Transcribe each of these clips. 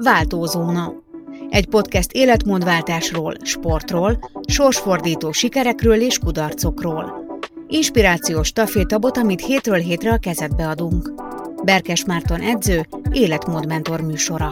Váltózóna. Egy podcast életmódváltásról, sportról, sorsfordító sikerekről és kudarcokról. Inspirációs stafétabot, amit hétről hétre a kezedbe adunk. Berkes Márton edző, életmódmentor műsora.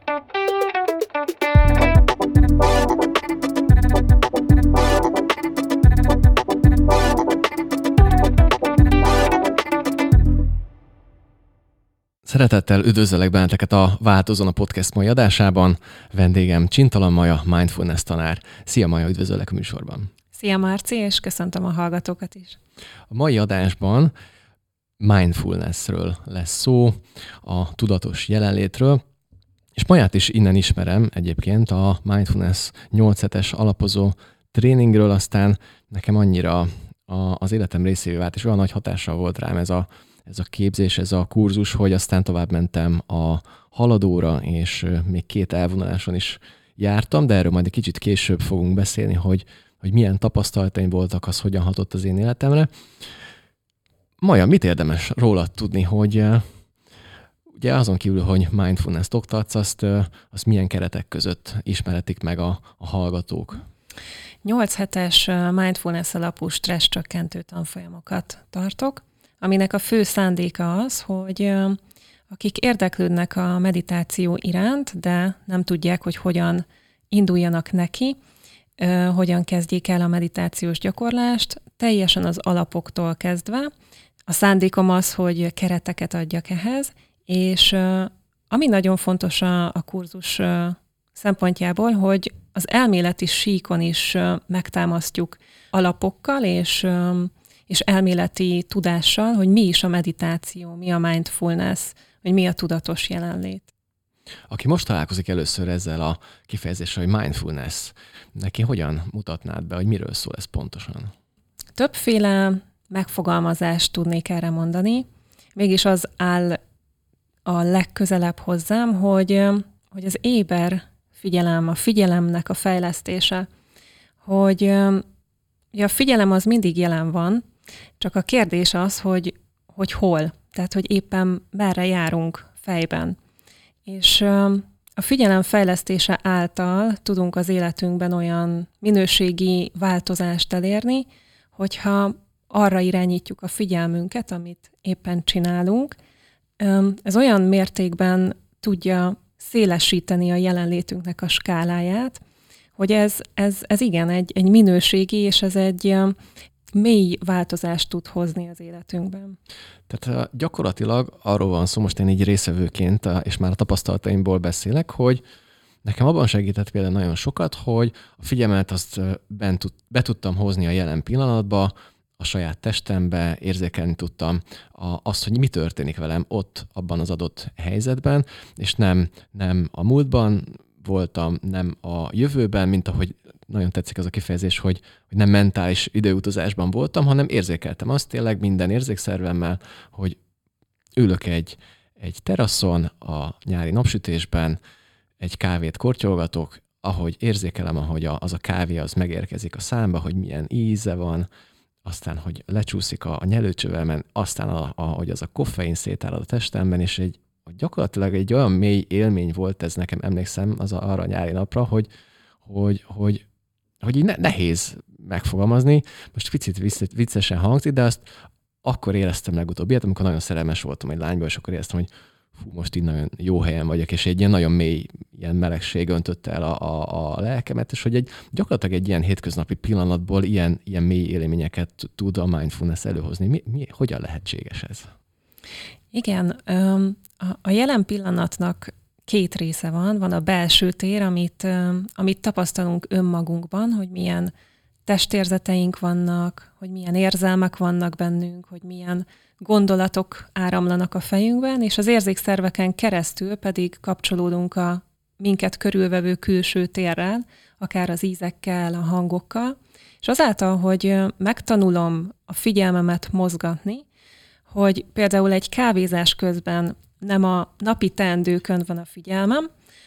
Szeretettel üdvözöllek benneteket a Váltózóna podcast mai adásában. Vendégem Csintalan Maja, mindfulness tanár. Szia Maja, üdvözöllek a műsorban. Szia Marci, és köszöntöm a hallgatókat is. A mai adásban mindfulnessről lesz szó, a tudatos jelenlétről, és Maját is innen ismerem egyébként a mindfulness 8 hetes alapozó tréningről, aztán nekem annyira az életem részévé vált, és olyan nagy hatással volt rám ez a képzés, ez a kurzus, hogy aztán tovább mentem a haladóra, és még 2 elvonuláson is jártam, de erről majd egy kicsit később fogunk beszélni, hogy milyen tapasztalataim voltak, az hogyan hatott az én életemre. Maja, mit érdemes rólad tudni, hogy ugye azon kívül, hogy mindfulness-t oktatsz, azt milyen keretek között ismeretik meg a hallgatók? 8 hetes mindfulness alapú stressz csökkentő tanfolyamokat tartok, aminek a fő szándéka az, hogy akik érdeklődnek a meditáció iránt, de nem tudják, hogy hogyan induljanak neki, hogyan kezdjék el a meditációs gyakorlást, teljesen az alapoktól kezdve. A szándékom az, hogy kereteket adjak ehhez, és ami nagyon fontos a kurzus szempontjából, hogy az elméleti síkon is megtámasztjuk alapokkal, és elméleti tudással, hogy mi is a meditáció, mi a mindfulness, hogy mi a tudatos jelenlét. Aki most találkozik először ezzel a kifejezéssel, hogy mindfulness, neki hogyan mutatnád be, hogy miről szól ez pontosan? Többféle megfogalmazást tudnék erre mondani, mégis az áll a legközelebb hozzám, hogy az éber figyelem, a figyelemnek a fejlesztése, hogy a figyelem az mindig jelen van, csak a kérdés az, hogy hol, tehát hogy éppen merre járunk fejben. És a figyelem fejlesztése által tudunk az életünkben olyan minőségi változást elérni, hogyha arra irányítjuk a figyelmünket, amit éppen csinálunk. Ez olyan mértékben tudja szélesíteni a jelenlétünknek a skáláját, hogy ez igen, egy minőségi, és ez egy mély változást tud hozni az életünkben. Tehát gyakorlatilag arról van szó, most én így részvevőként, és már a tapasztalataimból beszélek, hogy nekem abban segített például nagyon sokat, hogy a figyelmet azt be tudtam hozni a jelen pillanatba, a saját testembe, érzékelni tudtam azt, hogy mi történik velem ott, abban az adott helyzetben, és nem a múltban voltam, nem a jövőben, mint ahogy nagyon tetszik az a kifejezés, hogy nem mentális időutazásban voltam, hanem érzékeltem azt tényleg minden érzékszervemmel, hogy ülök egy teraszon a nyári napsütésben, egy kávét kortyolgatok, ahogy érzékelem, ahogy az a kávé az megérkezik a számba, hogy milyen íze van, aztán, hogy lecsúszik a nyelőcsövelmen, aztán, ahogy az a koffein szétárad a testemben, és gyakorlatilag egy olyan mély élmény volt ez nekem, emlékszem arra a nyári napra, hogy így nehéz megfogalmazni. Most picit viccesen hangzik, de azt akkor éreztem legutóbb ilyet, amikor nagyon szerelmes voltam egy lányba, és akkor éreztem, hogy most így nagyon jó helyen vagyok, és egy ilyen nagyon mély ilyen melegség öntötte el a lelkemet, és hogy gyakorlatilag egy ilyen hétköznapi pillanatból ilyen mély élményeket tud a mindfulness előhozni. Hogyan lehetséges ez? Igen, a jelen pillanatnak 2 része van. Van a belső tér, amit tapasztalunk önmagunkban, hogy milyen testérzeteink vannak, hogy milyen érzelmek vannak bennünk, hogy milyen gondolatok áramlanak a fejünkben, és az érzékszerveken keresztül pedig kapcsolódunk a minket körülvevő külső térrel, akár az ízekkel, a hangokkal, és azáltal, hogy megtanulom a figyelmemet mozgatni, hogy például egy kávézás közben nem a napi teendőkön van a figyelmem,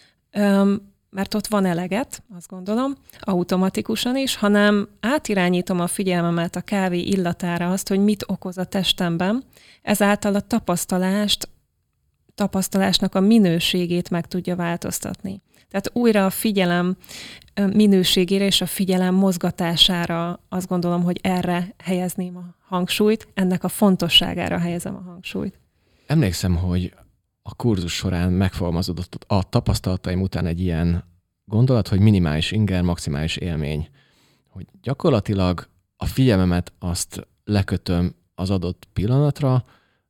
mert ott van eleget, azt gondolom, automatikusan is, hanem átirányítom a figyelmemet a kávé illatára, azt, hogy mit okoz a testemben, ezáltal a tapasztalást tapasztalásnak a minőségét meg tudja változtatni. Tehát újra a figyelem minőségére és a figyelem mozgatására azt gondolom, hogy erre helyezném a hangsúlyt, ennek a fontosságára helyezem a hangsúlyt. Emlékszem, hogy a kurzus során megfogalmazódott a tapasztalataim után egy ilyen gondolat, hogy minimális inger, maximális élmény. Hogy gyakorlatilag a figyelmemet azt lekötöm az adott pillanatra,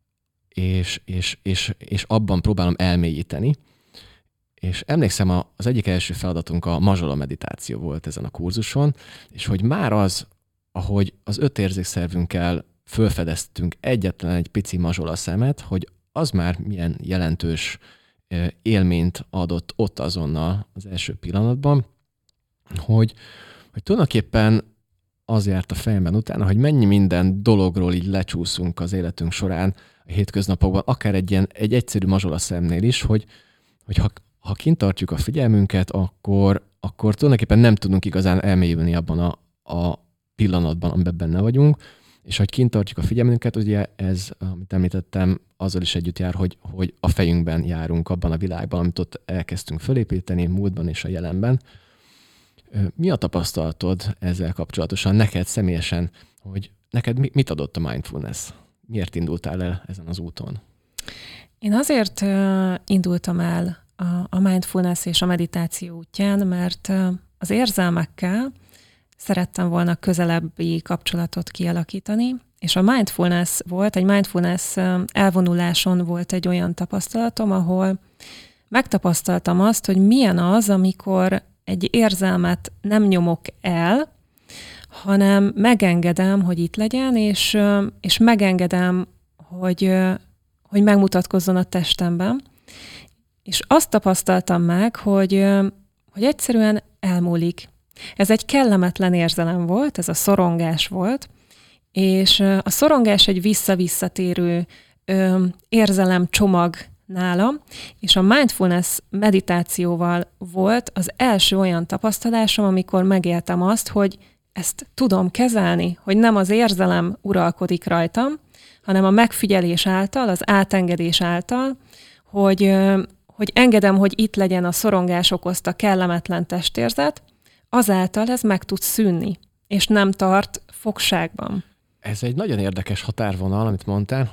és abban próbálom elmélyíteni. És emlékszem, az egyik első feladatunk a mazsola meditáció volt ezen a kurzuson, és hogy már az, ahogy az 5 érzékszervünkkel fölfedeztünk egyetlen egy pici mazsola szemet, hogy az már milyen jelentős élményt adott ott azonnal az első pillanatban, hogy tulajdonképpen az járt a fejemben utána, hogy mennyi minden dologról így lecsúszunk az életünk során a hétköznapokban, akár egy egyszerű mazsola szemnél is, hogy ha kint tartjuk a figyelmünket, akkor tulajdonképpen nem tudunk igazán elmélyülni abban a pillanatban, amiben benne vagyunk, és hogy kint tartjuk a figyelmünket, ugye ez, amit említettem, azzal is együtt jár, hogy a fejünkben járunk abban a világban, amit ott elkezdtünk fölépíteni, múltban és a jelenben. Mi a tapasztalatod ezzel kapcsolatosan, neked személyesen, hogy neked mit adott a mindfulness? Miért indultál el ezen az úton? Én azért indultam el a mindfulness és a meditáció útján, mert az érzelmekkel szerettem volna közelebbi kapcsolatot kialakítani, és a mindfulness elvonuláson volt egy olyan tapasztalatom, ahol megtapasztaltam azt, hogy milyen az, amikor egy érzelmet nem nyomok el, hanem megengedem, hogy itt legyen, és megengedem, hogy megmutatkozzon a testemben. És azt tapasztaltam meg, hogy egyszerűen elmúlik. Ez egy kellemetlen érzelem volt, ez a szorongás volt, és a szorongás egy visszavisszatérő érzelemcsomag nálam, és a mindfulness meditációval volt az első olyan tapasztalásom, amikor megéltem azt, hogy ezt tudom kezelni, hogy nem az érzelem uralkodik rajtam, hanem a megfigyelés által, az átengedés által, hogy engedem, hogy itt legyen a szorongás okozta kellemetlen testérzet, azáltal ez meg tud szűnni, és nem tart fogságban. Ez egy nagyon érdekes határvonal, amit mondtál,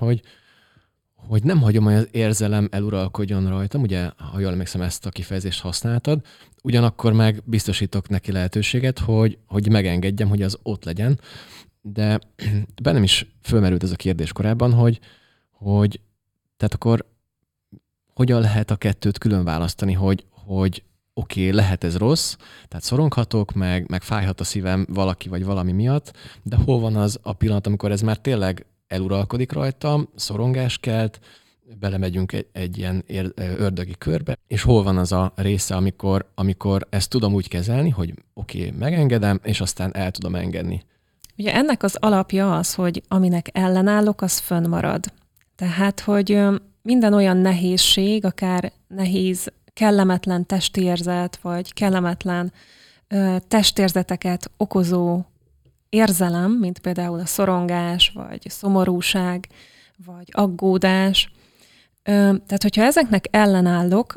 hogy nem hagyom, hogy az érzelem eluralkodjon rajtam, ugye, ha jól emlékszem, ezt a kifejezést használtad, ugyanakkor meg biztosítok neki lehetőséget, hogy megengedjem, hogy az ott legyen, de bennem is fölmerült ez a kérdés korábban, hogy tehát akkor hogyan lehet a kettőt külön választani, hogy oké, lehet ez rossz, tehát szoronghatok, meg fájhat a szívem valaki vagy valami miatt, de hol van az a pillanat, amikor ez már tényleg eluralkodik rajtam, szorongás kelt, belemegyünk egy ilyen ördögi körbe, és hol van az a része, amikor ezt tudom úgy kezelni, hogy oké, megengedem, és aztán el tudom engedni. Ugye ennek az alapja az, hogy aminek ellenállok, az fönnmarad. Tehát, hogy minden olyan nehézség, akár nehéz, kellemetlen testérzet, vagy kellemetlen testérzeteket okozó érzelem, mint például a szorongás, vagy szomorúság, vagy aggódás. Tehát, hogyha ezeknek ellenállok,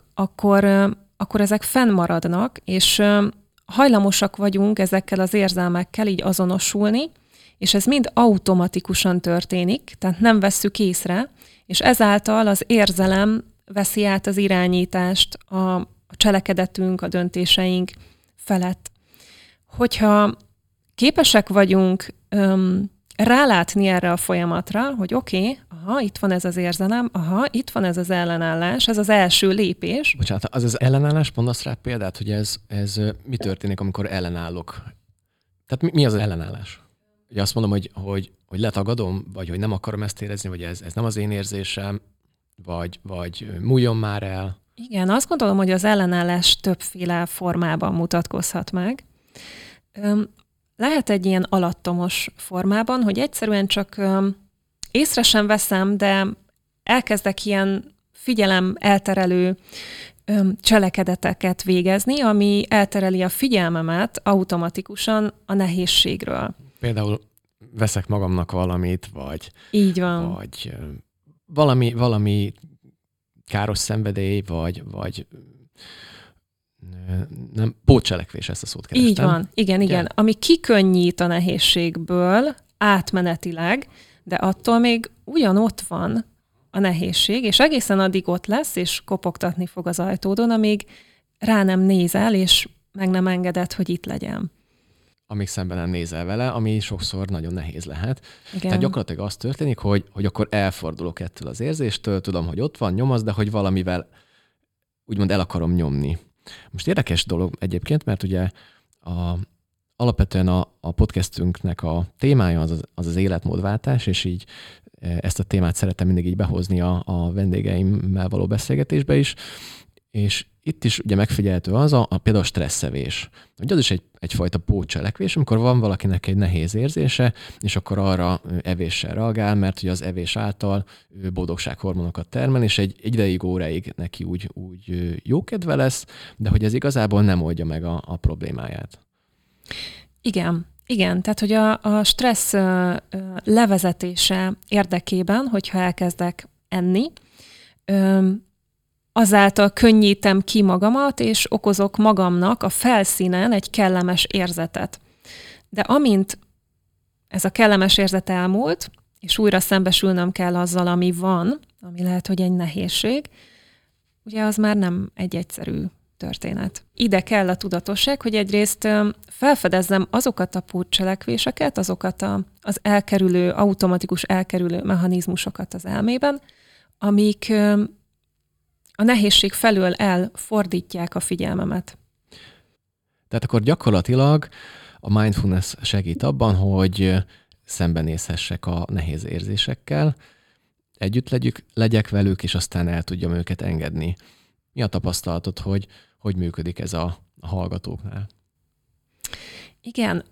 akkor ezek fennmaradnak, és hajlamosak vagyunk ezekkel az érzelmekkel így azonosulni, és ez mind automatikusan történik, tehát nem vesszük észre, és ezáltal az érzelem veszi át az irányítást a cselekedetünk, a döntéseink felett. Hogyha képesek vagyunk rálátni erre a folyamatra, hogy oké, itt van ez az érzelem, itt van ez az ellenállás, ez az első lépés. Bocsánat, az ellenállás, mondasz rá példát, hogy ez mi történik, amikor ellenállok? Tehát mi az ellenállás? Ugye azt mondom, hogy letagadom, vagy hogy nem akarom ezt érezni, vagy ez nem az én érzésem, vagy múljon már el. Igen, azt gondolom, hogy az ellenállás többféle formában mutatkozhat meg. Lehet egy ilyen alattomos formában, hogy egyszerűen csak észre sem veszem, de elkezdek ilyen figyelem elterelő cselekedeteket végezni, ami eltereli a figyelmemet automatikusan a nehézségről. Például veszek magamnak valamit, vagy... Így van. Vagy valami káros szenvedély, vagy nem, pótcselekvés, ezt a szót kerestem. Így van, igen. Ami kikönnyít a nehézségből átmenetileg, de attól még ugyanott van a nehézség, és egészen addig ott lesz, és kopogtatni fog az ajtódon, amíg rá nem nézel, és meg nem engeded, hogy itt legyen. Amíg szemben nem nézel vele, ami sokszor nagyon nehéz lehet. Igen. Tehát gyakorlatilag az történik, hogy akkor elfordulok ettől az érzéstől, tudom, hogy ott van, nyomaz, de hogy valamivel úgymond el akarom nyomni. Most érdekes dolog egyébként, mert ugye alapvetően a podcastünknek a témája az életmódváltás, és így ezt a témát szeretem mindig így behozni a vendégeimmel való beszélgetésbe is, és itt is ugye megfigyelhető az például a stresszevés. Ugye az is egyfajta pótcselekvés, amikor van valakinek egy nehéz érzése, és akkor arra evéssel reagál, mert ugye az evés által boldogsághormonokat termel, és egy ideig, óráig neki úgy jókedve lesz, de hogy ez igazából nem oldja meg a problémáját. Igen, tehát hogy a stressz levezetése érdekében, hogyha elkezdek enni, azáltal könnyítem ki magamat, és okozok magamnak a felszínen egy kellemes érzetet. De amint ez a kellemes érzet elmúlt, és újra szembesülnöm kell azzal, ami van, ami lehet, hogy egy nehézség, ugye az már nem egy egyszerű történet. Ide kell a tudatosság, hogy egyrészt felfedezzem azokat a pótcselekvéseket, azokat az automatikus elkerülő mechanizmusokat az elmében, amik a nehézség felől elfordítják a figyelmemet. Tehát akkor gyakorlatilag a mindfulness segít abban, hogy szembenézhessek a nehéz érzésekkel, együtt legyek velük, és aztán el tudjam őket engedni. Mi a tapasztalatod, hogy működik ez a hallgatóknál? Igen,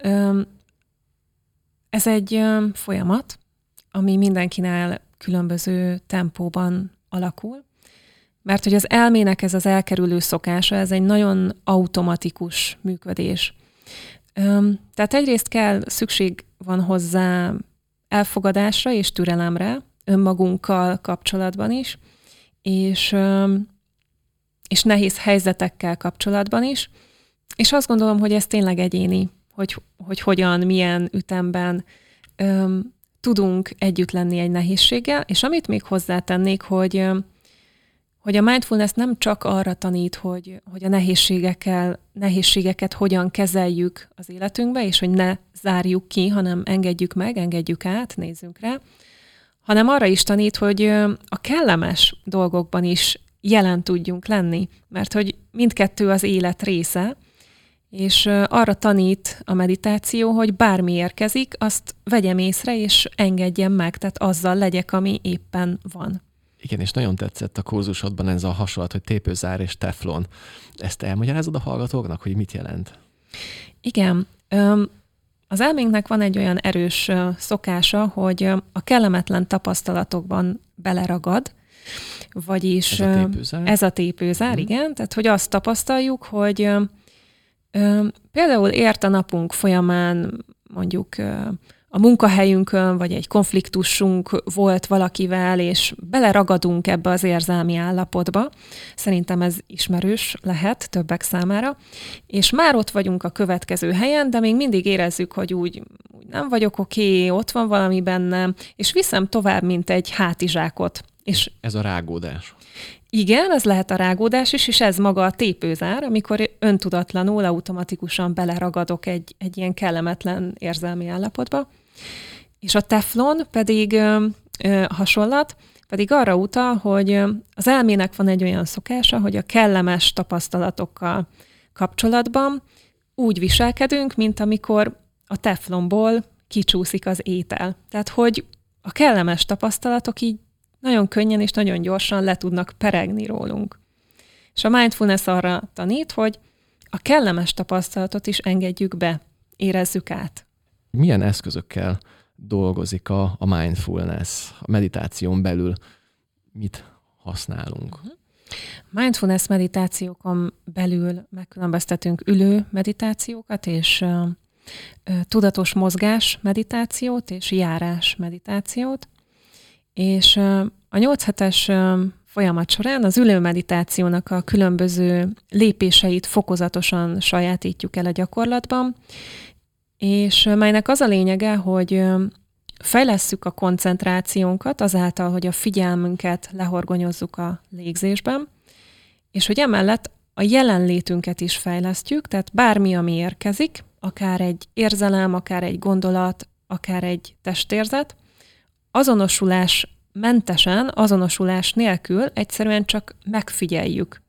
ez egy folyamat, ami mindenkinél különböző tempóban alakul, mert hogy az elmének ez az elkerülő szokása, ez egy nagyon automatikus működés. Tehát egyrészt szükség van hozzá elfogadásra és türelemre, önmagunkkal kapcsolatban is, és nehéz helyzetekkel kapcsolatban is. És azt gondolom, hogy ez tényleg egyéni, hogy hogyan, milyen ütemben tudunk együtt lenni egy nehézséggel, és amit még hozzátennék, hogy a mindfulness nem csak arra tanít, hogy a nehézségeket hogyan kezeljük az életünkbe, és hogy ne zárjuk ki, hanem engedjük meg, engedjük át, nézzünk rá, hanem arra is tanít, hogy a kellemes dolgokban is jelen tudjunk lenni, mert hogy mindkettő az élet része, és arra tanít a meditáció, hogy bármi érkezik, azt vegyem észre, és engedjem meg, tehát azzal legyek, ami éppen van. Igen, és nagyon tetszett a kurzusodban ez a hasonlat, hogy tépőzár és teflon. Ezt elmagyarázod a hallgatóknak, hogy mit jelent? Igen. Az elménknek van egy olyan erős szokása, hogy a kellemetlen tapasztalatokban beleragad, vagyis ez a tépőzár, igen, tehát hogy azt tapasztaljuk, hogy például ért a napunk folyamán mondjuk a munkahelyünkön, vagy egy konfliktusunk volt valakivel, és beleragadunk ebbe az érzelmi állapotba. Szerintem ez ismerős lehet többek számára. És már ott vagyunk a következő helyen, de még mindig érezzük, hogy úgy nem vagyok oké, ott van valami bennem, és viszem tovább, mint egy hátizsákot. És ez a rágódás. Igen, ez lehet a rágódás is, és ez maga a tépőzár, amikor öntudatlanul, automatikusan beleragadok egy ilyen kellemetlen érzelmi állapotba. És a teflon pedig hasonlat, pedig arra utal, hogy az elmének van egy olyan szokása, hogy a kellemes tapasztalatokkal kapcsolatban úgy viselkedünk, mint amikor a teflonból kicsúszik az étel. Tehát, hogy a kellemes tapasztalatok így nagyon könnyen és nagyon gyorsan le tudnak peregni rólunk. És a mindfulness arra tanít, hogy a kellemes tapasztalatot is engedjük be, érezzük át. Milyen eszközökkel dolgozik a mindfulness, a meditáción belül? Mit használunk? Mindfulness meditációkon belül megkülönböztetünk ülő meditációkat, és tudatos mozgás meditációt, és járás meditációt. És a 8 hetes folyamat során az ülő meditációnak a különböző lépéseit fokozatosan sajátítjuk el a gyakorlatban, és melynek az a lényege, hogy fejlesszük a koncentrációnkat azáltal, hogy a figyelmünket lehorgonyozzuk a légzésben, és hogy emellett a jelenlétünket is fejlesztjük, tehát bármi, ami érkezik, akár egy érzelem, akár egy gondolat, akár egy testérzet, azonosulás mentesen, azonosulás nélkül egyszerűen csak megfigyeljük.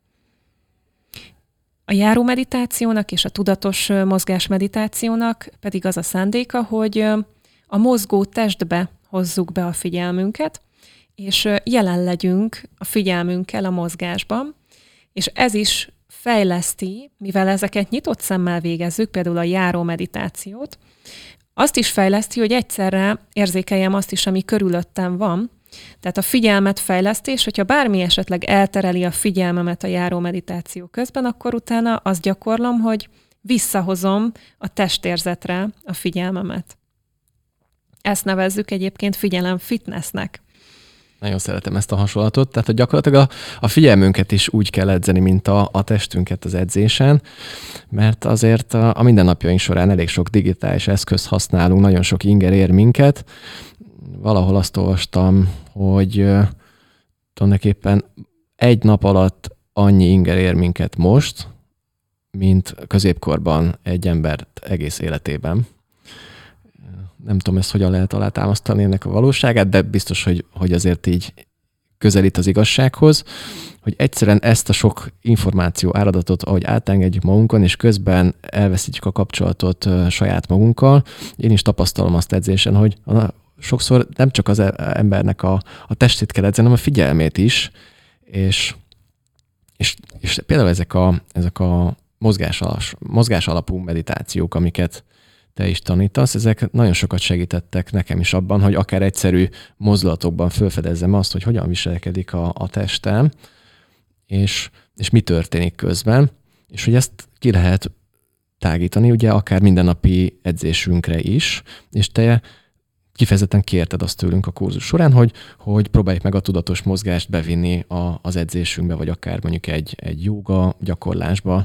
A járó meditációnak és a tudatos mozgás meditációnak pedig az a szándéka, hogy a mozgó testbe hozzuk be a figyelmünket, és jelen legyünk a figyelmünkkel a mozgásban, és ez is fejleszti, mivel ezeket nyitott szemmel végezzük, például a járó meditációt, azt is fejleszti, hogy egyszerre érzékeljem azt is, ami körülöttem van. Tehát a figyelmet fejlesztés, hogyha bármi esetleg eltereli a figyelmemet a járó meditáció közben, akkor utána azt gyakorlom, hogy visszahozom a testérzetre a figyelmemet. Ezt nevezzük egyébként figyelem fitnessnek. Nagyon szeretem ezt a hasonlatot, tehát hogy gyakorlatilag a figyelmünket is úgy kell edzeni, mint a testünket az edzésen, mert azért a mindennapjaink során elég sok digitális eszközt használunk, nagyon sok inger ér minket. Valahol azt olvastam, hogy tulajdonképpen egy nap alatt annyi inger ér minket most, mint középkorban egy embert egész életében. Nem tudom, ezt hogyan lehet alátámasztani ennek a valóságát, de biztos, hogy azért így közelít az igazsághoz, hogy egyszerűen ezt a sok információ áradatot, ahogy átengedjük magunkon, és közben elveszítjük a kapcsolatot saját magunkkal. Én is tapasztalom azt edzésen, hogy sokszor nem csak az embernek a testét kell edzeni, hanem a figyelmét is, és például ezek a mozgás alapú meditációk, amiket te is tanítasz, ezek nagyon sokat segítettek nekem is abban, hogy akár egyszerű mozdulatokban felfedezzem azt, hogy hogyan viselkedik a testem, és mi történik közben, és hogy ezt ki lehet tágítani, ugye akár mindennapi edzésünkre is, és te kifejezetten kérted azt tőlünk a kurzus során, hogy próbáljuk meg a tudatos mozgást bevinni az edzésünkbe, vagy akár mondjuk egy jóga gyakorlásba.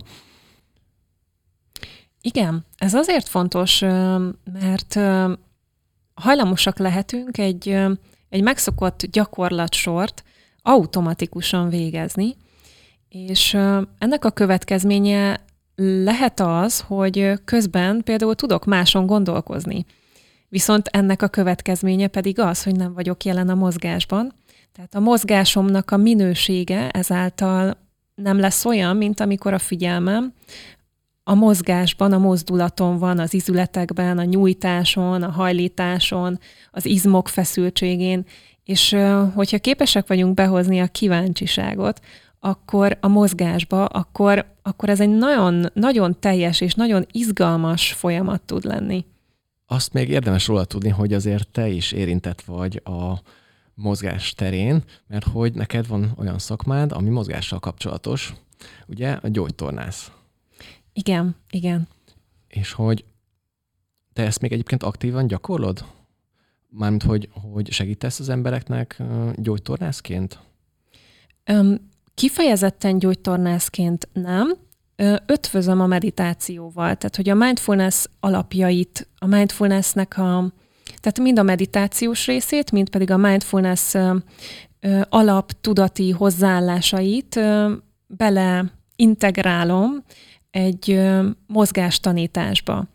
Igen, ez azért fontos, mert hajlamosak lehetünk egy megszokott gyakorlatsort automatikusan végezni, és ennek a következménye lehet az, hogy közben például tudok máson gondolkozni. Viszont ennek a következménye pedig az, hogy nem vagyok jelen a mozgásban. Tehát a mozgásomnak a minősége ezáltal nem lesz olyan, mint amikor a figyelmem a mozgásban, a mozdulaton van, az izületekben, a nyújtáson, a hajlításon, az izmok feszültségén, és hogyha képesek vagyunk behozni a kíváncsiságot, akkor a mozgásba, akkor ez egy nagyon, nagyon teljes és nagyon izgalmas folyamat tud lenni. Azt még érdemes róla tudni, hogy azért te is érintett vagy a mozgás terén, mert hogy neked van olyan szakmád, ami mozgással kapcsolatos, ugye a gyógytornász. Igen. És hogy te ezt még egyébként aktívan gyakorlod? Mármint, hogy segítesz az embereknek gyógytornászként? Kifejezetten gyógytornászként nem. Ötvözöm a meditációval. Tehát, hogy a mindfulness alapjait, a mindfulnessnek tehát mind a meditációs részét, mind pedig a mindfulness alaptudati hozzáállásait bele integrálom egy mozgástanításba.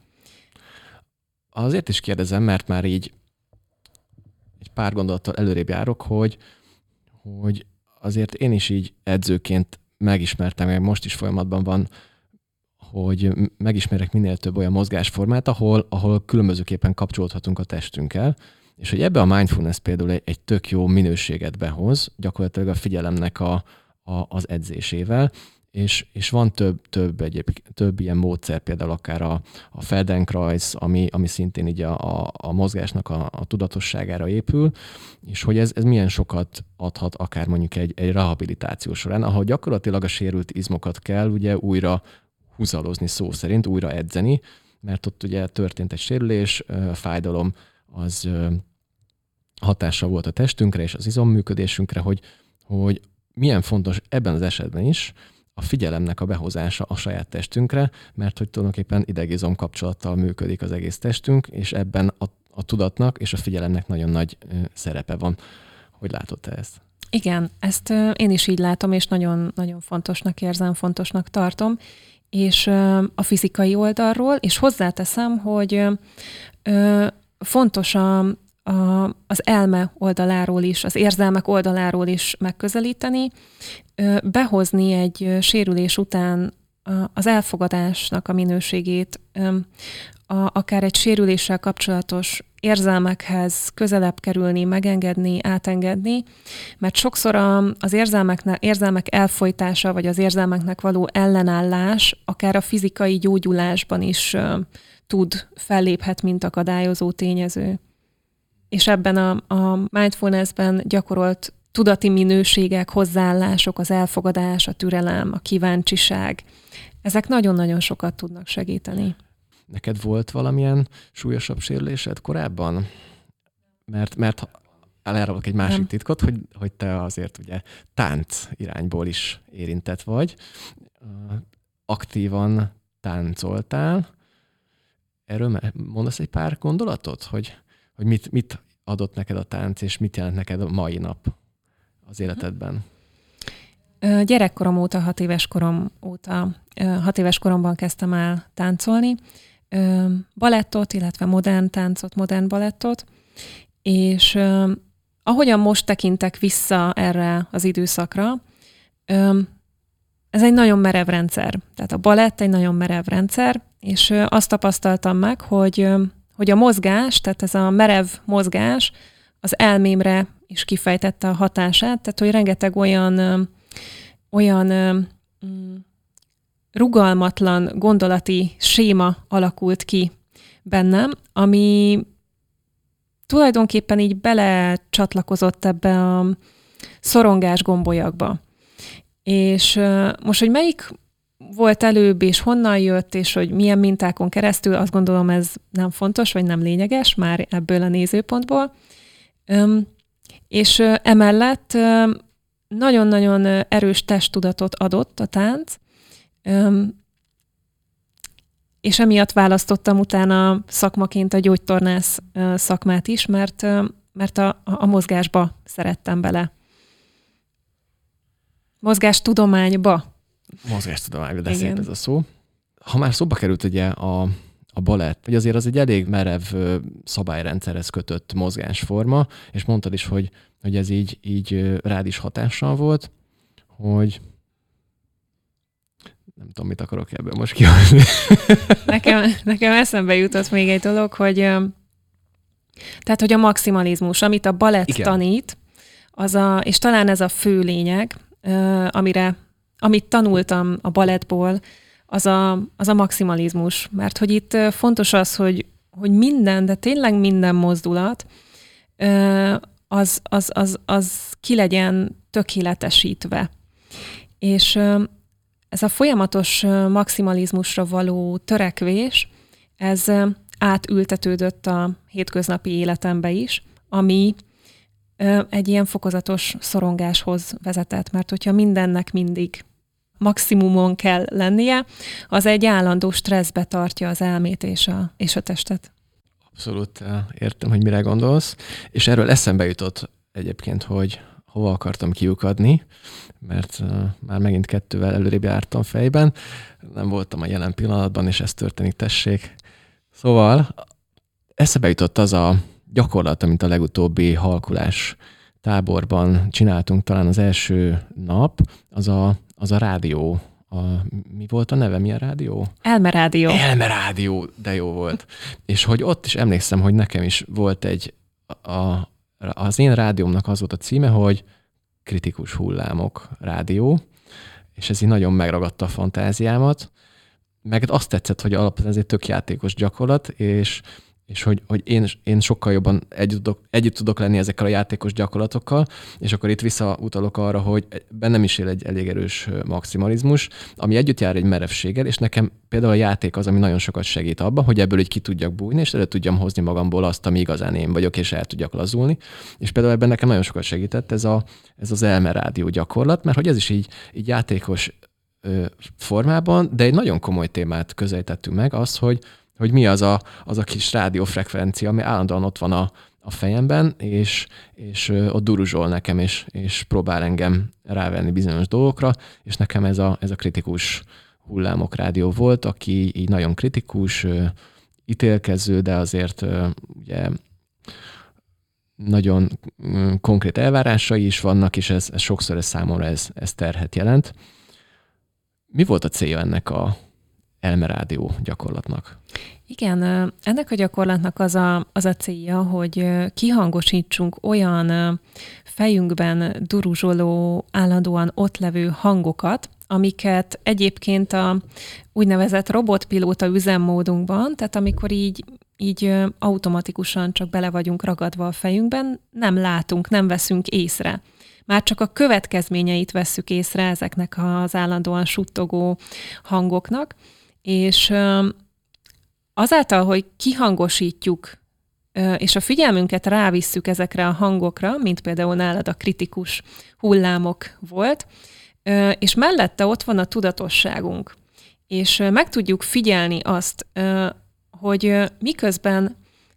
Azért is kérdezem, mert már így egy pár gondolattal előrébb járok, hogy azért én is így edzőként megismertem, meg most is folyamatban van, hogy megismerek minél több olyan mozgásformát, ahol különbözőképpen kapcsolódhatunk a testünkkel, és hogy ebbe a mindfulness például egy tök jó minőséget behoz, gyakorlatilag a figyelemnek az edzésével, és van több ilyen módszer, például akár a Feldenkrais, ami szintén így a mozgásnak a tudatosságára épül, és hogy ez milyen sokat adhat akár mondjuk egy rehabilitáció során, ahol gyakorlatilag a sérült izmokat kell ugye újra húzalozni szó szerint, újra edzeni, mert ott ugye történt egy sérülés, fájdalom az hatással volt a testünkre és az izomműködésünkre, hogy milyen fontos ebben az esetben is a figyelemnek a behozása a saját testünkre, mert hogy tulajdonképpen idegizom kapcsolattal működik az egész testünk, és ebben a tudatnak és a figyelemnek nagyon nagy szerepe van. Hogy látod te ezt? Igen, ezt én is így látom, és nagyon, nagyon fontosnak érzem, fontosnak tartom, és a fizikai oldalról, és hozzáteszem, hogy fontos az elme oldaláról is, az érzelmek oldaláról is megközelíteni, behozni egy sérülés után az elfogadásnak a minőségét, akár egy sérüléssel kapcsolatos érzelmekhez közelebb kerülni, megengedni, átengedni, mert sokszor az érzelmek elfojtása, vagy az érzelmeknek való ellenállás akár a fizikai gyógyulásban is tud felléphet, mint akadályozó tényező. És ebben a mindfulnessben gyakorolt tudati minőségek, hozzáállások, az elfogadás, a türelem, a kíváncsiság, ezek nagyon-nagyon sokat tudnak segíteni. Neked volt valamilyen súlyosabb sérülésed korábban? Mert elárulok egy másik titkot, hogy te azért ugye tánc irányból is érintett vagy. Aktívan táncoltál. Erről mondasz egy pár gondolatot, hogy mit adott neked a tánc, és mit jelent neked a mai nap az életedben? Gyerekkorom óta, 6 éves koromban kezdtem el táncolni. Balettot, illetve modern táncot, modern balettot, és ahogyan most tekintek vissza erre az időszakra, ez egy nagyon merev rendszer. Tehát a balett egy nagyon merev rendszer, és azt tapasztaltam meg, hogy a mozgás, tehát ez a merev mozgás az elmémre is kifejtette a hatását, tehát hogy rengeteg olyan rugalmatlan gondolati séma alakult ki bennem, ami tulajdonképpen így belecsatlakozott ebbe a szorongás gombolyagba. És most, hogy melyik volt előbb, és honnan jött, és hogy milyen mintákon keresztül, azt gondolom ez nem fontos, vagy nem lényeges már ebből a nézőpontból. És emellett nagyon-nagyon erős testtudatot adott a tánc, és emiatt választottam utána szakmaként a gyógytornász szakmát is, mert a mozgásba szerettem bele. Mozgástudományba, de szép ez a szó. Ha már szóba került ugye a balett, hogy azért az egy elég merev szabályrendszerhez kötött mozgásforma, és mondtad is, hogy ez így rád is hatással volt, hogy nem tudom, mit akarok ebből most kihozni. Nekem eszembe jutott még egy dolog, hogy hogy a maximalizmus, amit a balett tanít, és talán ez a fő lényeg, amit tanultam a balettból, az a maximalizmus. Mert hogy itt fontos az, hogy minden, de tényleg minden mozdulat az ki legyen tökéletesítve. És ez a folyamatos maximalizmusra való törekvés, ez átültetődött a hétköznapi életembe is, ami egy ilyen fokozatos szorongáshoz vezetett, mert hogyha mindennek mindig maximumon kell lennie, az egy állandó stresszbe tartja az elmét és a testet. Abszolút értem, hogy mire gondolsz, és erről eszembe jutott egyébként, hogy hova akartam kiukadni, mert már megint 2-vel előrébb jártam fejben, nem voltam a jelen pillanatban, és ez történik, tessék. Szóval eszembe jutott az a gyakorlat, amit a legutóbbi halkulás táborban csináltunk, talán az első nap, az a rádió. Mi volt a neve? Mi a rádió? Elme rádió. Elme rádió, de jó volt. És hogy ott is emlékszem, hogy nekem is volt az én rádiómnak az volt a címe, hogy Kritikus hullámok rádió, és ez így nagyon megragadta a fantáziámat, meg azt tetszett, hogy alapvetően ez egy tök játékos gyakorlat, és és hogy én sokkal jobban együtt tudok lenni ezekkel a játékos gyakorlatokkal, és akkor itt visszautalok arra, hogy bennem is él egy elég erős maximalizmus, ami együtt jár egy merevséggel, és nekem például a játék az, ami nagyon sokat segít abban, hogy ebből így ki tudjak bújni, és elő tudjam hozni magamból azt, ami igazán én vagyok, és el tudjak lazulni. És például ebben nekem nagyon sokat segített ez az elmerádió gyakorlat, mert hogy ez is így játékos formában, de egy nagyon komoly témát közelítettünk meg, az, hogy mi az a kis rádiófrekvencia, ami állandóan ott van a fejemben, és ott duruzsol nekem, és próbál engem rávenni bizonyos dolgokra, és nekem ez a kritikus hullámok rádió volt, aki így nagyon kritikus, ítélkező, de azért ugye nagyon konkrét elvárásai is vannak, és ez sokszor számomra ez terhet jelent. Mi volt a célja ennek a elmerádió gyakorlatnak? Igen, ennek a gyakorlatnak az a célja, hogy kihangosítsunk olyan fejünkben duruzsoló, állandóan ott levő hangokat, amiket egyébként a úgynevezett robotpilóta üzemmódunkban, tehát amikor így automatikusan csak bele vagyunk ragadva a fejünkben, nem látunk, nem veszünk észre. Már csak a következményeit vesszük észre ezeknek az állandóan suttogó hangoknak, és azáltal, hogy kihangosítjuk, és a figyelmünket rávisszük ezekre a hangokra, mint például nálad a kritikus hullámok volt, és mellette ott van a tudatosságunk, és meg tudjuk figyelni azt, hogy miközben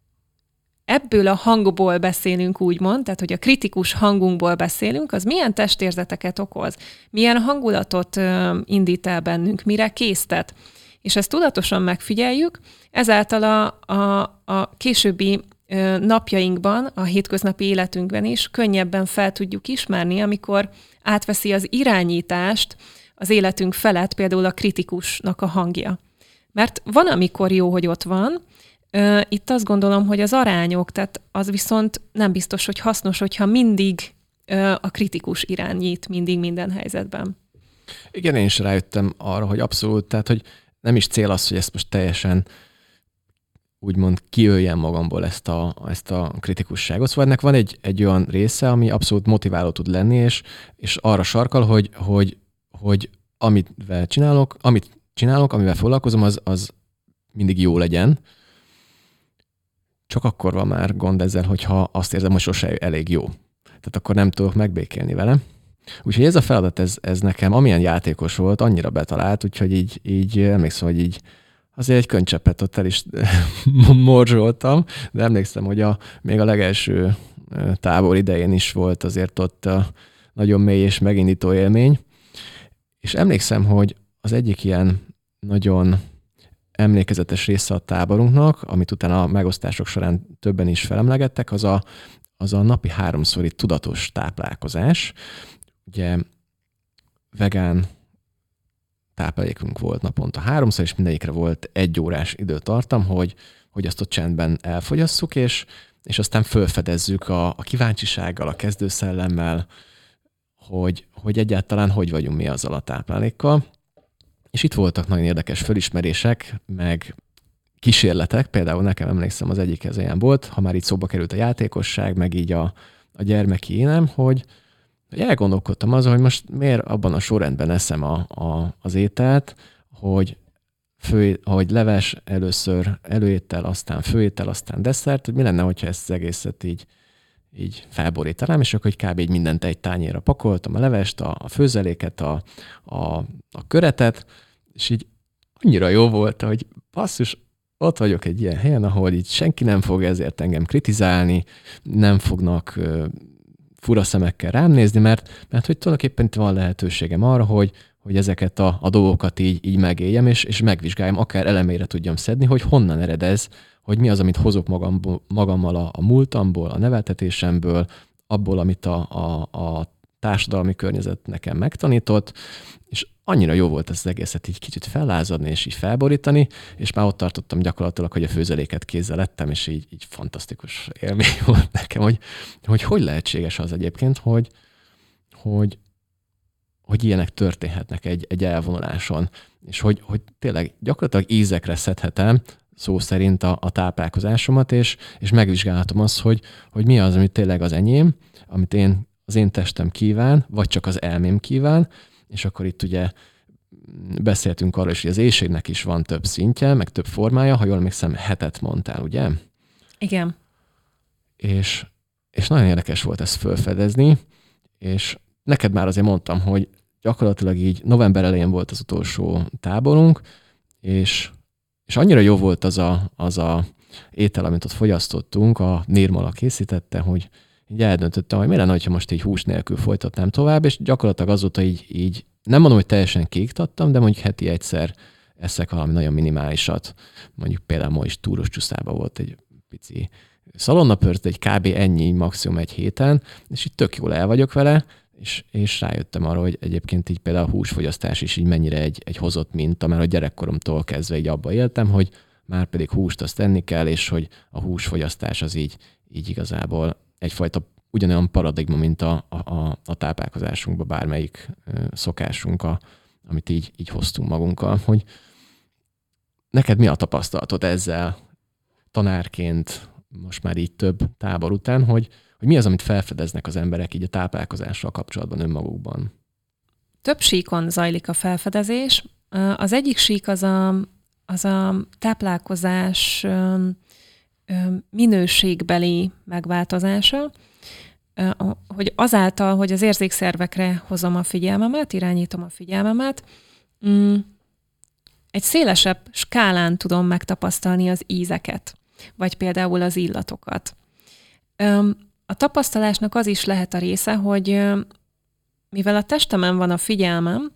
ebből a hangból beszélünk, úgymond, tehát hogy a kritikus hangunkból beszélünk, az milyen testérzeteket okoz, milyen hangulatot indít el bennünk, mire késztet. És ezt tudatosan megfigyeljük, ezáltal a későbbi napjainkban, a hétköznapi életünkben is könnyebben fel tudjuk ismerni, amikor átveszi az irányítást az életünk felett, például a kritikusnak a hangja. Mert van, amikor jó, hogy ott van. Itt azt gondolom, hogy az arányok, tehát az viszont nem biztos, hogy hasznos, hogyha mindig a kritikus irányít mindig minden helyzetben. Igen, én is rájöttem arra, hogy abszolút, tehát hogy nem is cél az, hogy ezt most teljesen úgymond kiöljen magamból ezt a kritikusságot. Szóval ennek van egy olyan része, ami abszolút motiváló tud lenni, és arra sarkal, hogy amit csinálok, amivel foglalkozom, az mindig jó legyen. Csak akkor van már gond ezzel, hogyha azt érzem, hogy sose elég jó. Tehát akkor nem tudok megbékélni vele. Úgyhogy ez a feladat, ez nekem, amilyen játékos volt, annyira betalált, úgyhogy így emlékszem, hogy így azért egy könycseppet ott el is morzsoltam, de emlékszem, hogy még a legelső tábor idején is volt azért ott nagyon mély és megindító élmény. És emlékszem, hogy az egyik ilyen nagyon emlékezetes része a táborunknak, amit utána a megosztások során többen is felemlegettek, az a napi 3-szori tudatos táplálkozás. Ugye vegán táplálékunk volt naponta 3-szor, és mindegyikre volt 1 órás időtartam, hogy azt ott csendben elfogyasszuk, és aztán fölfedezzük a kíváncsisággal, a kezdőszellemmel, hogy egyáltalán hogy vagyunk mi azzal a táplálékkal. És itt voltak nagyon érdekes fölismerések, meg kísérletek, például nekem emlékszem az egyikhez ilyen volt, ha már így szóba került a játékosság, meg így a gyermeki énem, hogy elgondolkodtam azon, hogy most miért abban a sorrendben eszem az ételt, hogy leves, először előétel, aztán főétel, aztán desszert, hogy mi lenne, hogyha ezt az egészet így felborítanám, és akkor kb. Így mindent egy tányérra pakoltam, a levest, a főzeléket, a köretet, és így annyira jó volt, hogy basszus, ott vagyok egy ilyen helyen, ahol így senki nem fog ezért engem kritizálni, nem fognak fura szemekkel rám nézni, mert hogy tulajdonképpen van lehetőségem arra, hogy ezeket a dolgokat így megéljem, és megvizsgáljam, akár elemére tudjam szedni, hogy honnan ered ez, hogy mi az, amit hozok magammal a múltamból, a neveltetésemből, abból, amit a társadalmi környezet nekem megtanított, és annyira jó volt ezt az egészet így kicsit fellázadni, és így felborítani, és már ott tartottam gyakorlatilag, hogy a főzeléket kézzel ettem, és így fantasztikus élmény volt nekem, hogy lehetséges az egyébként, hogy ilyenek történhetnek egy elvonuláson, és hogy tényleg gyakorlatilag ízekre szedhetem szó szerint a táplálkozásomat, és megvizsgálhatom azt, hogy mi az, amit tényleg az enyém, amit az én testem kíván, vagy csak az elmém kíván, és akkor itt ugye beszéltünk arról is, hogy az éhségnek is van több szintje, meg több formája, ha jól emlékszem, 7 mondtál, ugye? Igen. És nagyon érdekes volt ezt felfedezni, és neked már azért mondtam, hogy gyakorlatilag így november elején volt az utolsó táborunk, és annyira jó volt az a étel, amit ott fogyasztottunk, a Nirmala készítette, hogy így eldöntöttem, hogy mi lenne, ha most így hús nélkül folytatnám tovább, és gyakorlatilag azóta így nem mondom, hogy teljesen kiiktattam, de mondjuk heti egyszer eszek valami nagyon minimálisat. Mondjuk például ma is túros csúszában volt egy pici szalonnapört, egy kb. Ennyi maximum egy héten, és így tök jól el vagyok vele, és rájöttem arra, hogy egyébként így például a húsfogyasztás is így mennyire egy hozott minta, mert a gyerekkoromtól kezdve így abba éltem, hogy már pedig húst azt tenni kell, és hogy a húsfogyasztás az így igazából egyfajta ugyanolyan paradigma, mint a táplálkozásunkba, bármelyik szokásunk, amit így hoztunk magunkkal, hogy neked mi a tapasztalatod ezzel tanárként, most már így több tábor után, hogy mi az, amit felfedeznek az emberek így a táplálkozással kapcsolatban önmagukban? Több síkon zajlik a felfedezés. Az egyik sík az a táplálkozás minőségbeli megváltozása, hogy azáltal, hogy az érzékszervekre hozom a figyelmemet, irányítom a figyelmemet, egy szélesebb skálán tudom megtapasztalni az ízeket, vagy például az illatokat. A tapasztalásnak az is lehet a része, hogy mivel a testemen van a figyelmem,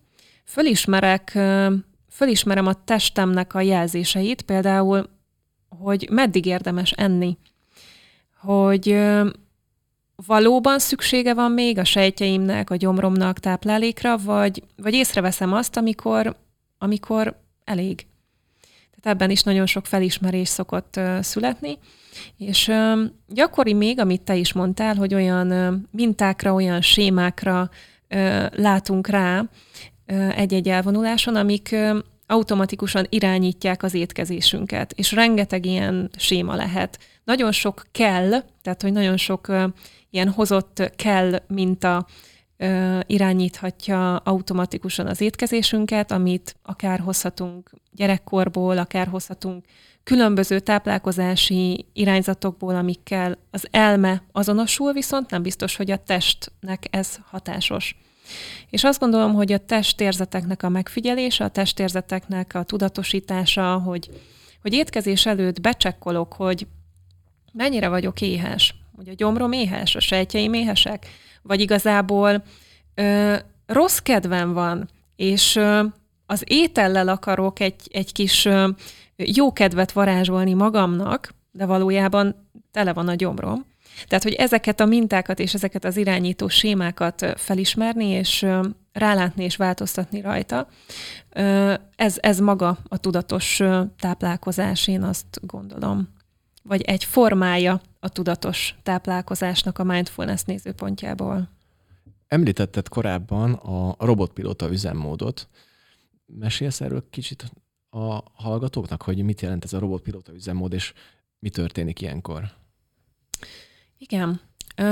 fölismerem a testemnek a jelzéseit, például, hogy meddig érdemes enni, hogy valóban szüksége van még a sejtjeimnek, a gyomromnak táplálékra, vagy észreveszem azt, amikor elég. Tehát ebben is nagyon sok felismerés szokott születni, és gyakori még, amit te is mondtál, hogy olyan mintákra, olyan sémákra látunk rá egy-egy elvonuláson, amik automatikusan irányítják az étkezésünket, és rengeteg ilyen séma lehet. Nagyon sok kell, tehát hogy nagyon sok ilyen hozott kell minta irányíthatja automatikusan az étkezésünket, amit akár hozhatunk gyerekkorból, akár hozhatunk különböző táplálkozási irányzatokból, amikkel az elme azonosul, viszont nem biztos, hogy a testnek ez hatásos. És azt gondolom, hogy a testérzeteknek a megfigyelése, a testérzeteknek a tudatosítása, hogy étkezés előtt becsekkolok, hogy mennyire vagyok éhes, hogy a gyomrom éhes, a sejtjeim éhesek, vagy igazából rossz kedvem van, és az étellel akarok egy kis jó kedvet varázsolni magamnak, de valójában tele van a gyomrom. Tehát, hogy ezeket a mintákat és ezeket az irányító sémákat felismerni, és rálátni és változtatni rajta, ez maga a tudatos táplálkozás, én azt gondolom. Vagy egy formája a tudatos táplálkozásnak a mindfulness nézőpontjából. Említetted korábban a robotpilóta üzemmódot. Mesélsz erről kicsit a hallgatóknak, hogy mit jelent ez a robotpilóta üzemmód, és mi történik ilyenkor? Igen.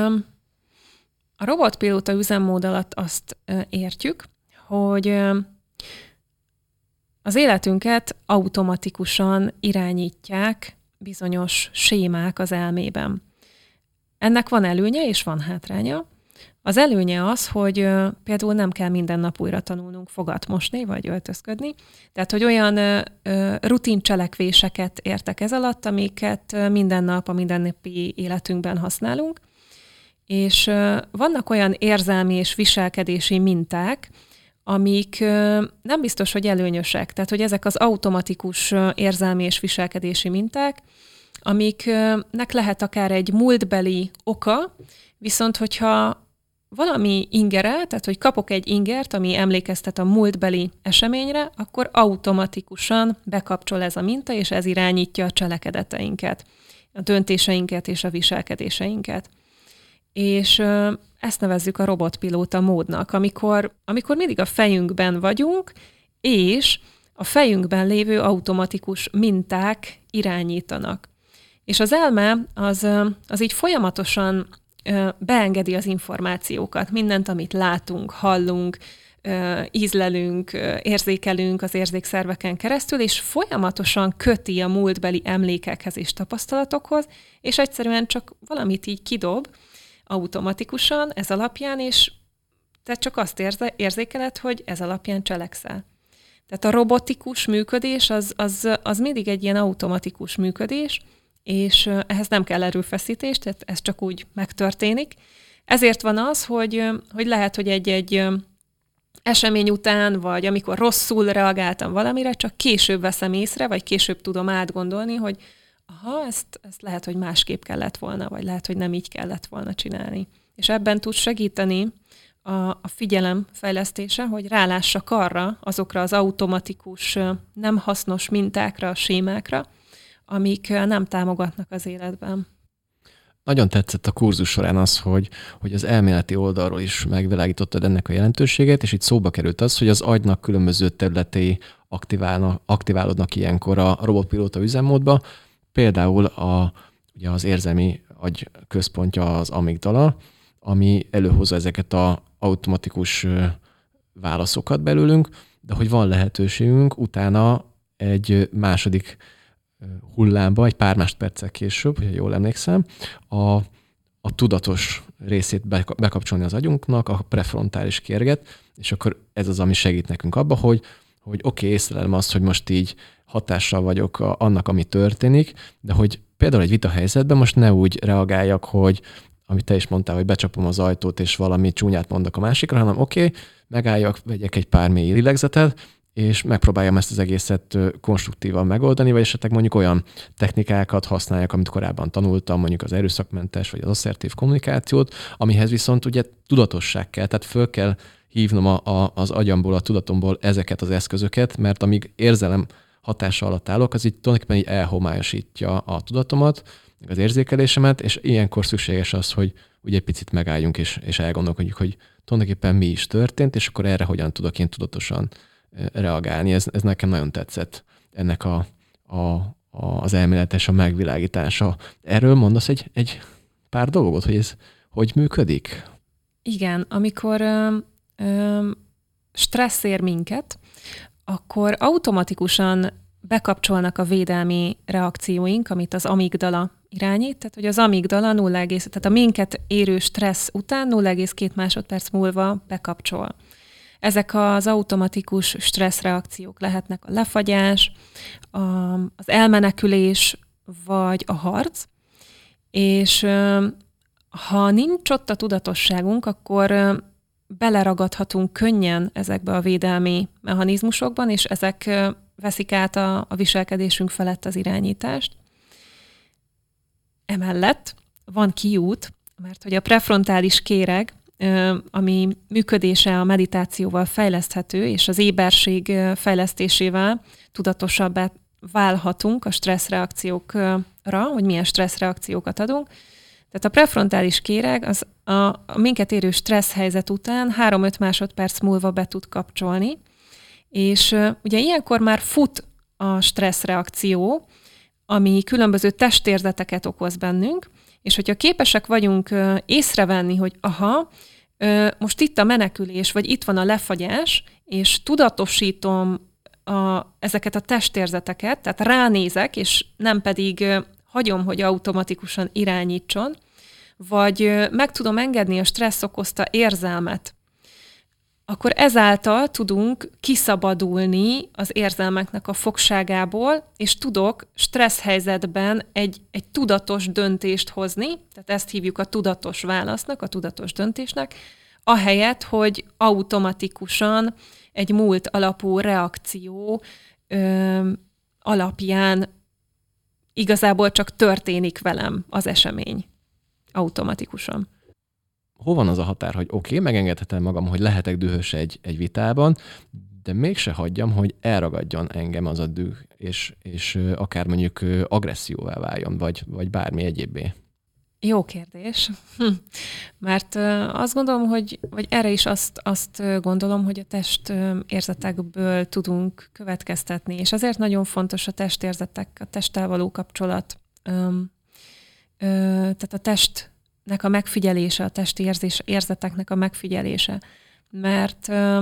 A robotpilóta üzemmód alatt azt értjük, hogy az életünket automatikusan irányítják bizonyos sémák az elmében. Ennek van előnye és van hátránya. Az előnye az, hogy például nem kell minden nap újra tanulnunk fogat mosni, vagy öltözködni. Tehát, hogy olyan rutin cselekvéseket értek ez alatt, amiket minden nap a mindennapi életünkben használunk. És vannak olyan érzelmi és viselkedési minták, amik nem biztos, hogy előnyösek. Tehát, hogy ezek az automatikus érzelmi és viselkedési minták, amiknek lehet akár egy múltbeli oka, viszont hogyha valami ingere, tehát hogy kapok egy ingert, ami emlékeztet a múltbeli eseményre, akkor automatikusan bekapcsol ez a minta, és ez irányítja a cselekedeteinket, a döntéseinket és a viselkedéseinket. És ezt nevezzük a robotpilóta módnak, amikor mindig a fejünkben vagyunk, és a fejünkben lévő automatikus minták irányítanak. És az elme az így folyamatosan beengedi az információkat, mindent, amit látunk, hallunk, ízlelünk, érzékelünk az érzékszerveken keresztül, és folyamatosan köti a múltbeli emlékekhez és tapasztalatokhoz, és egyszerűen csak valamit így kidob automatikusan ez alapján, és te csak azt érzékeled, hogy ez alapján cselekszel. Tehát a robotikus működés az mindig egy ilyen automatikus működés, és ehhez nem kell erőfeszítés, tehát ez csak úgy megtörténik. Ezért van az, hogy lehet, hogy egy esemény után, vagy amikor rosszul reagáltam valamire, csak később veszem észre, vagy később tudom átgondolni, hogy ezt lehet, hogy másképp kellett volna, vagy lehet, hogy nem így kellett volna csinálni. És ebben tud segíteni a figyelem fejlesztése, hogy rálássak azokra az automatikus, nem hasznos mintákra, sémákra, amik nem támogatnak az életben. Nagyon tetszett a kurzus során az, hogy az elméleti oldalról is megvilágítottad ennek a jelentőségét, és itt szóba került az, hogy az agynak különböző területei aktiválódnak ilyenkor a robotpilóta üzemmódba. Például ugye az érzelmi agy központja az amigdala, ami előhozza ezeket az automatikus válaszokat belőlünk, de hogy van lehetőségünk utána egy második hullámba, egy pár másodperccel később, hogyha jól emlékszem, a tudatos részét bekapcsolni az agyunknak, a prefrontális kérget, és akkor ez az, ami segít nekünk abba, hogy oké, észlelem azt, hogy most így hatással vagyok annak, ami történik, de hogy például egy vitahelyzetben most ne úgy reagáljak, hogy amit te is mondtál, hogy becsapom az ajtót, és valami csúnyát mondok a másikra, hanem oké, megálljak, vegyek egy pár mély lélegzetet, és megpróbáljam ezt az egészet konstruktívan megoldani, vagy esetleg mondjuk olyan technikákat használjak, amit korábban tanultam, mondjuk az erőszakmentes, vagy az asszertív kommunikációt, amihez viszont ugye tudatosság kell, tehát föl kell hívnom az agyamból, a tudatomból ezeket az eszközöket, mert amíg érzelem hatása alatt állok, az így tulajdonképpen így elhomályosítja a tudatomat, meg az érzékelésemet, és ilyenkor szükséges az, hogy ugye egy picit megálljunk, és elgondolkodjuk, hogy tulajdonképpen mi is történt, és akkor erre hogyan tudok én tudatosan reagálni. Ez nekem nagyon tetszett, ennek az elméletes, a megvilágítása. Erről mondasz egy pár dolgot, hogy ez hogy működik? Igen, amikor stressz ér minket, akkor automatikusan bekapcsolnak a védelmi reakcióink, amit az amigdala irányít, tehát hogy az amigdala tehát a minket érő stressz után 0,2 másodperc múlva bekapcsol. Ezek az automatikus stresszreakciók lehetnek a lefagyás, az elmenekülés, vagy a harc, és ha nincs ott a tudatosságunk, akkor beleragadhatunk könnyen ezekbe a védelmi mechanizmusokban, és ezek veszik át a viselkedésünk felett az irányítást. Emellett van kiút, mert hogy a prefrontális kéreg, ami működése a meditációval fejleszthető, és az éberség fejlesztésével tudatosabbá válhatunk a stresszreakciókra, hogy milyen stresszreakciókat adunk. Tehát a prefrontális kéreg az a minket érő stressz helyzet után 3-5 másodperc múlva be tud kapcsolni, és ugye ilyenkor már fut a stresszreakció, ami különböző testérzeteket okoz bennünk, és hogyha képesek vagyunk észrevenni, hogy most itt a menekülés, vagy itt van a lefagyás, és tudatosítom ezeket a testérzeteket, tehát ránézek, és nem pedig hagyom, hogy automatikusan irányítson, vagy meg tudom engedni a stressz okozta érzelmet, akkor ezáltal tudunk kiszabadulni az érzelmeknek a fogságából, és tudok stressz helyzetben egy tudatos döntést hozni, tehát ezt hívjuk a tudatos válasznak, a tudatos döntésnek, ahelyett, hogy automatikusan egy múlt alapú reakció alapján igazából csak történik velem az esemény automatikusan. Hol van az a határ, hogy oké, megengedhetem magam, hogy lehetek dühös egy vitában, de mégse hagyjam, hogy elragadjon engem az a düh, és akár mondjuk agresszióvá váljon, vagy bármi egyébbé. Jó kérdés. Mert azt gondolom, vagy erre is azt gondolom, hogy a testérzetekből tudunk következtetni, és azért nagyon fontos a testérzetek, a testtel való kapcsolat. Tehát a testnek a megfigyelése, a testi érzeteknek a megfigyelése. Mert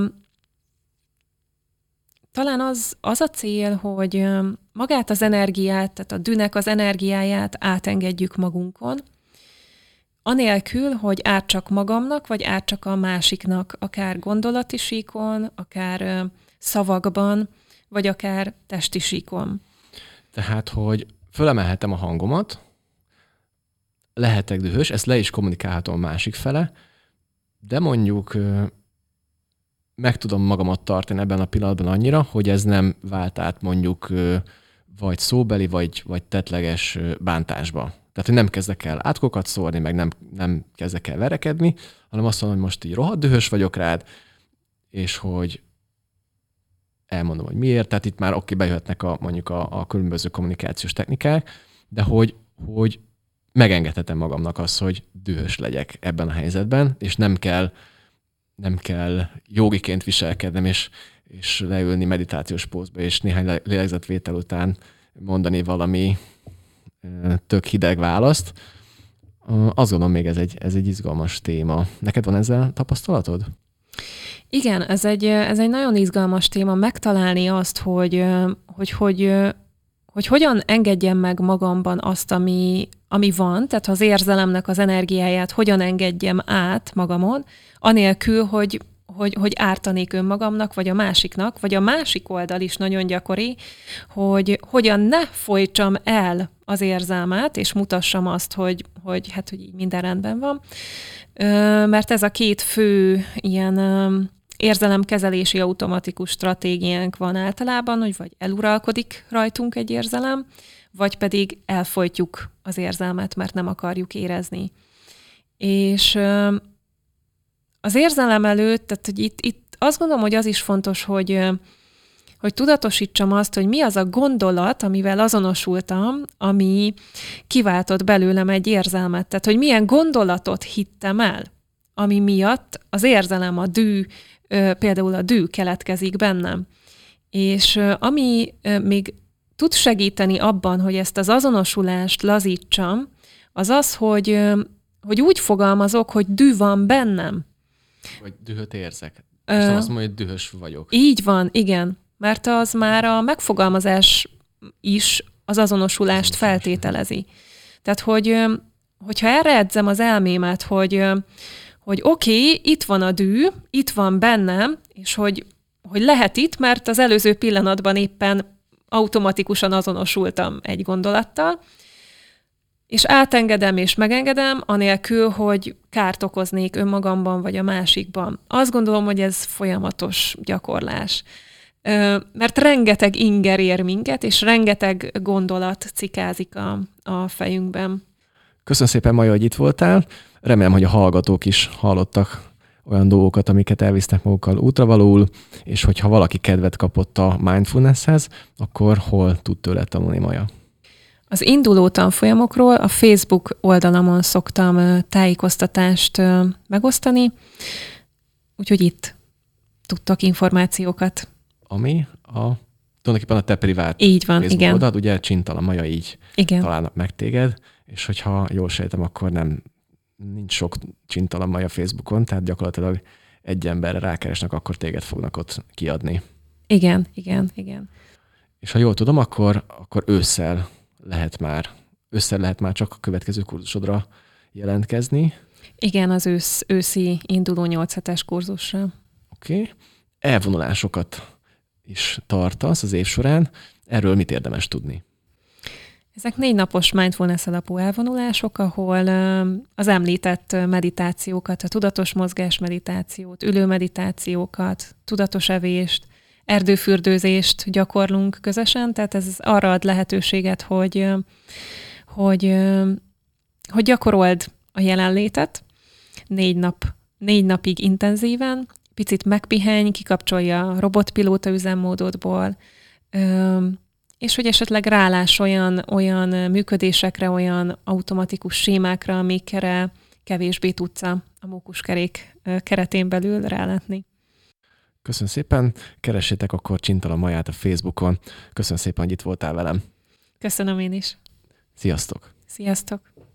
talán az a cél, hogy magát az energiát, tehát a dűnek az energiáját átengedjük magunkon, anélkül, hogy ártsak magamnak, vagy ártsak a másiknak, akár gondolati síkon, akár szavakban, vagy akár testi síkon. Tehát, hogy fölemelhetem a hangomat, lehetek dühös, ezt le is kommunikálhatom a másik fele, de mondjuk meg tudom magamat tartani ebben a pillanatban annyira, hogy ez nem vált át mondjuk vagy szóbeli, vagy tettleges bántásba. Tehát, hogy nem kezdek el átkokat szórni, meg nem kezdek el verekedni, hanem azt mondom, hogy most így rohadt dühös vagyok rád, és hogy elmondom, hogy miért. Tehát itt már bejöhetnek mondjuk a különböző kommunikációs technikák, de hogy megengedhetem magamnak azt, hogy dühös legyek ebben a helyzetben, és nem kell jogiként viselkednem, és leülni meditációs pózba, és néhány lélegzetvétel után mondani valami tök hideg választ. Azt gondolom, még ez egy izgalmas téma. Neked van ezzel tapasztalatod? Igen, ez egy nagyon izgalmas téma, megtalálni azt, hogy hogyan engedjem meg magamban azt, ami van, tehát az érzelemnek az energiáját hogyan engedjem át magamon, anélkül, hogy ártanék önmagamnak, vagy a másiknak, vagy a másik oldal is nagyon gyakori, hogy hogyan ne folytsam el az érzelmet, és mutassam azt, hogy így minden rendben van. Mert ez a két fő ilyen érzelemkezelési automatikus stratégiánk van általában, hogy vagy eluralkodik rajtunk egy érzelem, vagy pedig elfojtjuk az érzelmet, mert nem akarjuk érezni. És az érzelem előtt, tehát hogy itt azt gondolom, hogy az is fontos, hogy tudatosítsam azt, hogy mi az a gondolat, amivel azonosultam, ami kiváltott belőlem egy érzelmet. Tehát, hogy milyen gondolatot hittem el, ami miatt az érzelem, a dű, például a dű keletkezik bennem. És ami még tud segíteni abban, hogy ezt az azonosulást lazítsam, az az, hogy úgy fogalmazok, hogy dű van bennem. Vagy dühöt érzek. És nem azt mondom, hogy dühös vagyok. Így van, igen. Mert az már a megfogalmazás is az azonosulást feltételezi. Tehát, hogyha erre edzem az elmémet, hogy oké, itt van a dű, itt van bennem, és hogy lehet itt, mert az előző pillanatban éppen automatikusan azonosultam egy gondolattal, és átengedem és megengedem, anélkül, hogy kárt okoznék önmagamban vagy a másikban. Azt gondolom, hogy ez folyamatos gyakorlás. Mert rengeteg inger ér minket, és rengeteg gondolat cikázik a fejünkben. Köszönöm szépen, Maja, hogy itt voltál. Remélem, hogy a hallgatók is hallottak olyan dolgokat, amiket elvisznek magukkal útravalóul, és hogyha valaki kedvet kapott a mindfulnesshez, akkor hol tud tőle tanulni, Maja? Az induló tanfolyamokról a Facebook oldalamon szoktam tájékoztatást megosztani, úgyhogy itt tudtok információkat. Ami tulajdonképpen a te privát így van, Facebook igen. oldalad, ugye Csintalan Maja, így igen. találnak meg téged, és hogyha jól sejtem, akkor nincs sok Csintalan Maja Facebookon, tehát gyakorlatilag egy emberre rákeresnek, akkor téged fognak ott kiadni. Igen. És ha jól tudom, akkor ősszel lehet már csak a következő kurzusodra jelentkezni. Igen, az őszi induló 8 hetes kurzusra. Oké. Elvonulásokat is tartasz az év során. Erről mit érdemes tudni? Ezek 4 napos mindfulness alapú elvonulások, ahol az említett meditációkat, a tudatos mozgás meditációt, ülő meditációkat, tudatos evést, erdőfürdőzést gyakorlunk közösen, tehát ez arra ad lehetőséget, hogy gyakorold a jelenlétet 4 napig intenzíven, picit megpihenj, kikapcsolja a robotpilóta üzemmódodból, és hogy esetleg rálás olyan működésekre, olyan automatikus sémákra, amikre kevésbé tudsz a mókuskerék keretén belül rálátni. Köszönöm szépen, keressétek akkor Csintala Maját a Facebookon. Köszönöm szépen, hogy itt voltál velem. Köszönöm én is. Sziasztok! Sziasztok!